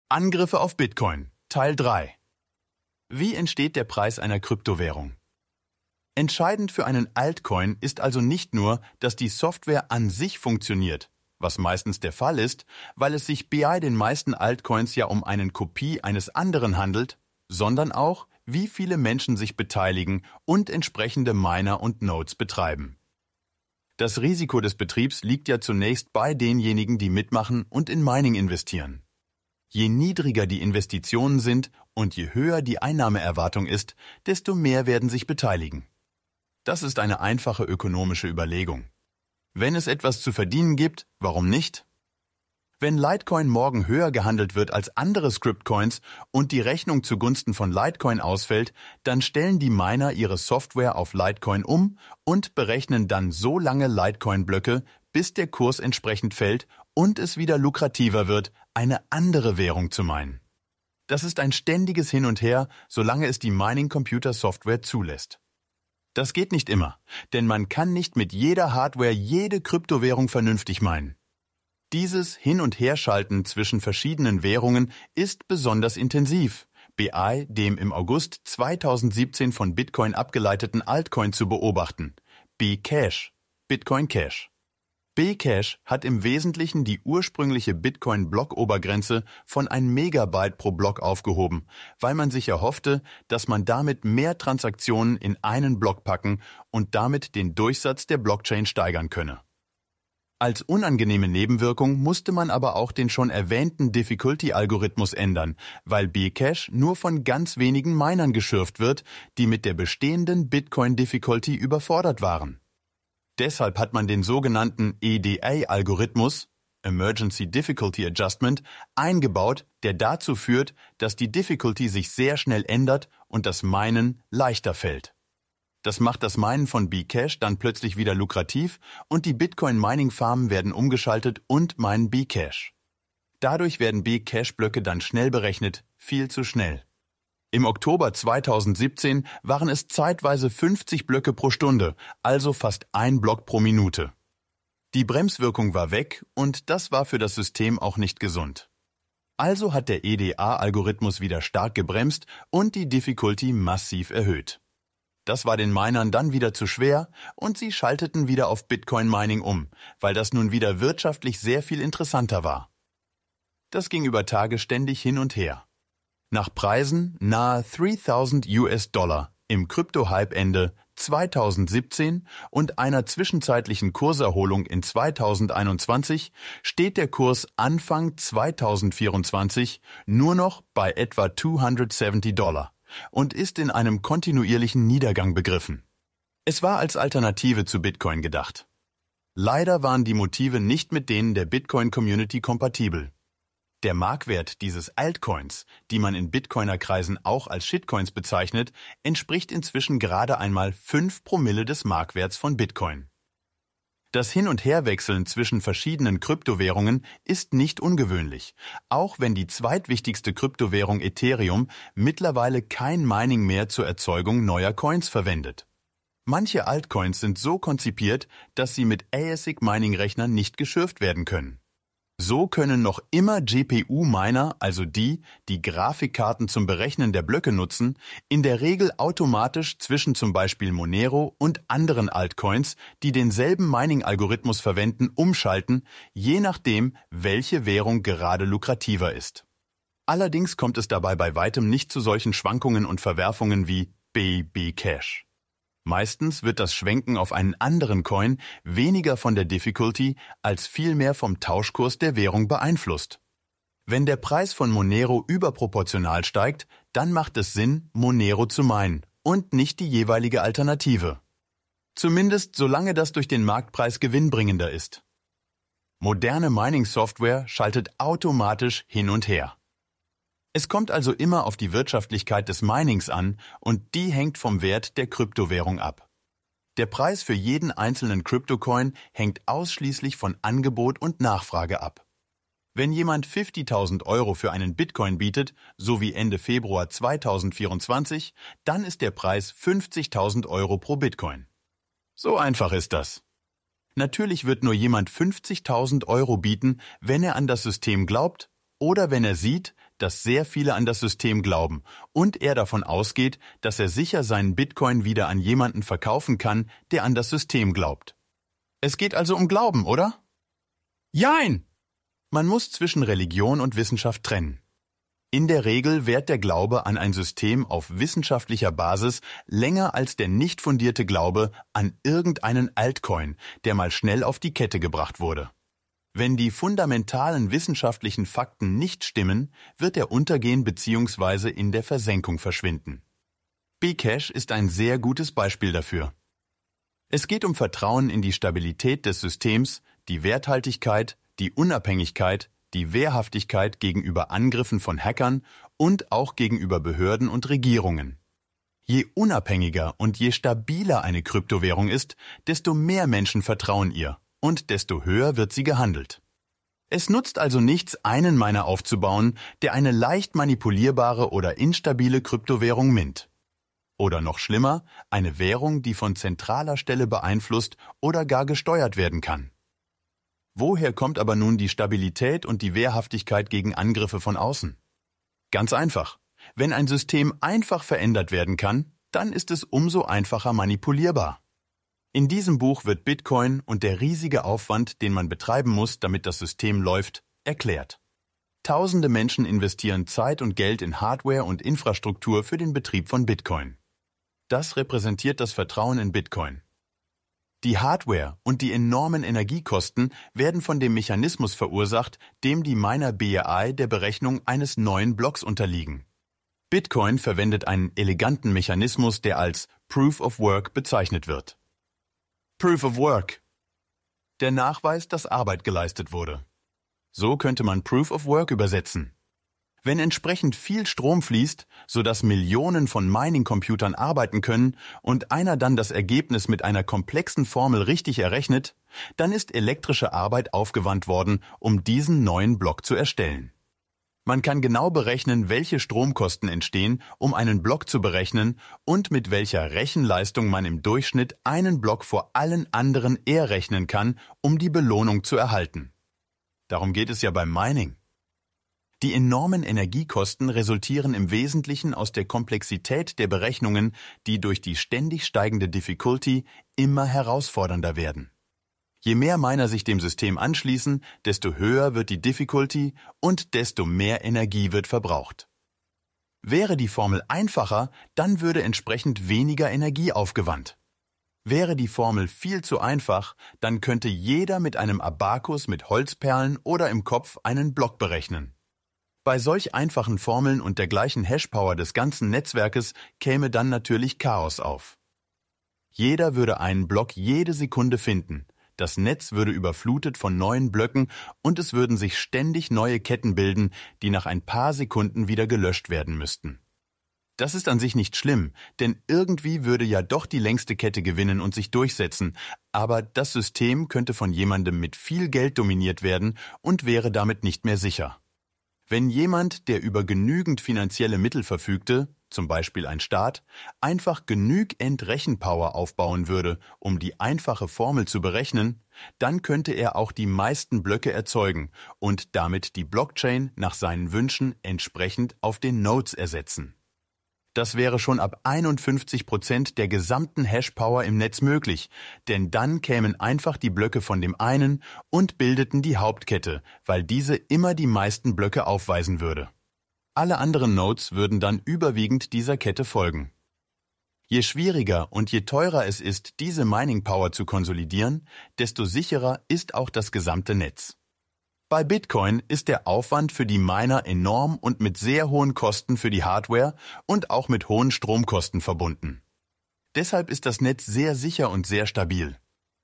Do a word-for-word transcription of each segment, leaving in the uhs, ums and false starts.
Angriffe auf Bitcoin, Teil drei. Wie entsteht der Preis einer Kryptowährung? Entscheidend für einen Altcoin ist also nicht nur, dass die Software an sich funktioniert, was meistens der Fall ist, weil es sich bei den meisten Altcoins ja um eine Kopie eines anderen handelt, sondern auch, wie viele Menschen sich beteiligen und entsprechende Miner und Nodes betreiben. Das Risiko des Betriebs liegt ja zunächst bei denjenigen, die mitmachen und in Mining investieren. Je niedriger die Investitionen sind und je höher die Einnahmeerwartung ist, desto mehr werden sich beteiligen. Das ist eine einfache ökonomische Überlegung. Wenn es etwas zu verdienen gibt, warum nicht? Wenn Litecoin morgen höher gehandelt wird als andere Scriptcoins und die Rechnung zugunsten von Litecoin ausfällt, dann stellen die Miner ihre Software auf Litecoin um und berechnen dann so lange Litecoin-Blöcke, bis der Kurs entsprechend fällt und es wieder lukrativer wird, eine andere Währung zu meinen. Das ist ein ständiges Hin und Her, solange es die Mining-Computer-Software zulässt. Das geht nicht immer, denn man kann nicht mit jeder Hardware jede Kryptowährung vernünftig meinen. Dieses Hin- und Herschalten zwischen verschiedenen Währungen ist besonders intensiv, bei dem im August zweitausendsiebzehn von Bitcoin abgeleiteten Altcoin zu beobachten, Bcash, Bitcoin Cash. Bcash hat im Wesentlichen die ursprüngliche Bitcoin-Blockobergrenze von ein Megabyte pro Block aufgehoben, weil man sich erhoffte, dass man damit mehr Transaktionen in einen Block packen und damit den Durchsatz der Blockchain steigern könne. Als unangenehme Nebenwirkung musste man aber auch den schon erwähnten Difficulty-Algorithmus ändern, weil Bcash nur von ganz wenigen Minern geschürft wird, die mit der bestehenden Bitcoin-Difficulty überfordert waren. Deshalb hat man den sogenannten E D A-Algorithmus, Emergency Difficulty Adjustment, eingebaut, der dazu führt, dass die Difficulty sich sehr schnell ändert und das Minen leichter fällt. Das macht das Minen von Bcash dann plötzlich wieder lukrativ und die Bitcoin-Mining-Farmen werden umgeschaltet und meinen Bcash. Dadurch werden Bcash-Blöcke dann schnell berechnet, viel zu schnell. Im Oktober zweitausendsiebzehn waren es zeitweise fünfzig Blöcke pro Stunde, also fast ein Block pro Minute. Die Bremswirkung war weg und das war für das System auch nicht gesund. Also hat der E D A-Algorithmus wieder stark gebremst und die Difficulty massiv erhöht. Das war den Minern dann wieder zu schwer und sie schalteten wieder auf Bitcoin-Mining um, weil das nun wieder wirtschaftlich sehr viel interessanter war. Das ging über Tage ständig hin und her. Nach Preisen nahe dreitausend US-Dollar im Krypto-Hype-Ende zweitausendsiebzehn und einer zwischenzeitlichen Kurserholung in zweitausendeinundzwanzig steht der Kurs Anfang zweitausendvierundzwanzig nur noch bei etwa zweihundertsiebzig Dollar und ist in einem kontinuierlichen Niedergang begriffen. Es war als Alternative zu Bitcoin gedacht. Leider waren die Motive nicht mit denen der Bitcoin-Community kompatibel. Der Marktwert dieses Altcoins, die man in Bitcoiner-Kreisen auch als Shitcoins bezeichnet, entspricht inzwischen gerade einmal fünf Promille des Marktwerts von Bitcoin. Das Hin- und Herwechseln zwischen verschiedenen Kryptowährungen ist nicht ungewöhnlich, auch wenn die zweitwichtigste Kryptowährung Ethereum mittlerweile kein Mining mehr zur Erzeugung neuer Coins verwendet. Manche Altcoins sind so konzipiert, dass sie mit A S I C-Mining-Rechnern nicht geschürft werden können. So können noch immer G P U-Miner, also die, die Grafikkarten zum Berechnen der Blöcke nutzen, in der Regel automatisch zwischen zum Beispiel Monero und anderen Altcoins, die denselben Mining-Algorithmus verwenden, umschalten, je nachdem, welche Währung gerade lukrativer ist. Allerdings kommt es dabei bei weitem nicht zu solchen Schwankungen und Verwerfungen wie bei Bcash. Meistens wird das Schwenken auf einen anderen Coin weniger von der Difficulty als vielmehr vom Tauschkurs der Währung beeinflusst. Wenn der Preis von Monero überproportional steigt, dann macht es Sinn, Monero zu minen und nicht die jeweilige Alternative. Zumindest solange das durch den Marktpreis gewinnbringender ist. Moderne Mining-Software schaltet automatisch hin und her. Es kommt also immer auf die Wirtschaftlichkeit des Minings an und die hängt vom Wert der Kryptowährung ab. Der Preis für jeden einzelnen Kryptocoin hängt ausschließlich von Angebot und Nachfrage ab. Wenn jemand fünfzigtausend Euro für einen Bitcoin bietet, so wie Ende Februar zweitausendvierundzwanzig, dann ist der Preis fünfzigtausend Euro pro Bitcoin. So einfach ist das. Natürlich wird nur jemand fünfzigtausend Euro bieten, wenn er an das System glaubt oder wenn er sieht, dass sehr viele an das System glauben und er davon ausgeht, dass er sicher seinen Bitcoin wieder an jemanden verkaufen kann, der an das System glaubt. Es geht also um Glauben, oder? Jein! Man muss zwischen Religion und Wissenschaft trennen. In der Regel währt der Glaube an ein System auf wissenschaftlicher Basis länger als der nicht fundierte Glaube an irgendeinen Altcoin, der mal schnell auf die Kette gebracht wurde. Wenn die fundamentalen wissenschaftlichen Fakten nicht stimmen, wird er untergehen bzw. in der Versenkung verschwinden. Bcash ist ein sehr gutes Beispiel dafür. Es geht um Vertrauen in die Stabilität des Systems, die Werthaltigkeit, die Unabhängigkeit, die Wehrhaftigkeit gegenüber Angriffen von Hackern und auch gegenüber Behörden und Regierungen. Je unabhängiger und je stabiler eine Kryptowährung ist, desto mehr Menschen vertrauen ihr und desto höher wird sie gehandelt. Es nutzt also nichts, einen Miner aufzubauen, der eine leicht manipulierbare oder instabile Kryptowährung mint. Oder noch schlimmer, eine Währung, die von zentraler Stelle beeinflusst oder gar gesteuert werden kann. Woher kommt aber nun die Stabilität und die Wehrhaftigkeit gegen Angriffe von außen? Ganz einfach. Wenn ein System einfach verändert werden kann, dann ist es umso einfacher manipulierbar. In diesem Buch wird Bitcoin und der riesige Aufwand, den man betreiben muss, damit das System läuft, erklärt. Tausende Menschen investieren Zeit und Geld in Hardware und Infrastruktur für den Betrieb von Bitcoin. Das repräsentiert das Vertrauen in Bitcoin. Die Hardware und die enormen Energiekosten werden von dem Mechanismus verursacht, dem die Miner B A I der Berechnung eines neuen Blocks unterliegen. Bitcoin verwendet einen eleganten Mechanismus, der als Proof of Work bezeichnet wird. Proof of Work. Der Nachweis, dass Arbeit geleistet wurde. So könnte man Proof of Work übersetzen. Wenn entsprechend viel Strom fließt, sodass Millionen von Mining-Computern arbeiten können und einer dann das Ergebnis mit einer komplexen Formel richtig errechnet, dann ist elektrische Arbeit aufgewandt worden, um diesen neuen Block zu erstellen. Man kann genau berechnen, welche Stromkosten entstehen, um einen Block zu berechnen und mit welcher Rechenleistung man im Durchschnitt einen Block vor allen anderen errechnen kann, um die Belohnung zu erhalten. Darum geht es ja beim Mining. Die enormen Energiekosten resultieren im Wesentlichen aus der Komplexität der Berechnungen, die durch die ständig steigende Difficulty immer herausfordernder werden. Je mehr Miner sich dem System anschließen, desto höher wird die Difficulty und desto mehr Energie wird verbraucht. Wäre die Formel einfacher, dann würde entsprechend weniger Energie aufgewandt. Wäre die Formel viel zu einfach, dann könnte jeder mit einem Abakus mit Holzperlen oder im Kopf einen Block berechnen. Bei solch einfachen Formeln und der gleichen Hashpower des ganzen Netzwerkes käme dann natürlich Chaos auf. Jeder würde einen Block jede Sekunde finden, das Netz würde überflutet von neuen Blöcken und es würden sich ständig neue Ketten bilden, die nach ein paar Sekunden wieder gelöscht werden müssten. Das ist an sich nicht schlimm, denn irgendwie würde ja doch die längste Kette gewinnen und sich durchsetzen, aber das System könnte von jemandem mit viel Geld dominiert werden und wäre damit nicht mehr sicher. Wenn jemand, der über genügend finanzielle Mittel verfügte, zum Beispiel ein Staat, einfach genügend Rechenpower aufbauen würde, um die einfache Formel zu berechnen, dann könnte er auch die meisten Blöcke erzeugen und damit die Blockchain nach seinen Wünschen entsprechend auf den Nodes ersetzen. Das wäre schon ab einundfünfzig Prozent der gesamten Hashpower im Netz möglich, denn dann kämen einfach die Blöcke von dem einen und bildeten die Hauptkette, weil diese immer die meisten Blöcke aufweisen würde. Alle anderen Nodes würden dann überwiegend dieser Kette folgen. Je schwieriger und je teurer es ist, diese Mining Power zu konsolidieren, desto sicherer ist auch das gesamte Netz. Bei Bitcoin ist der Aufwand für die Miner enorm und mit sehr hohen Kosten für die Hardware und auch mit hohen Stromkosten verbunden. Deshalb ist das Netz sehr sicher und sehr stabil.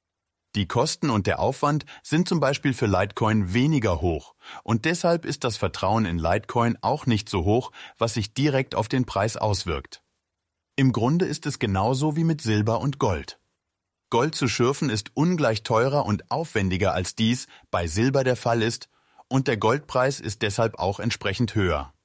Die Kosten und der Aufwand sind zum Beispiel für Litecoin weniger hoch und deshalb ist das Vertrauen in Litecoin auch nicht so hoch, was sich direkt auf den Preis auswirkt. Im Grunde ist es genauso wie mit Silber und Gold. Gold zu schürfen ist ungleich teurer und aufwendiger als dies bei Silber der Fall ist und der Goldpreis ist deshalb auch entsprechend höher.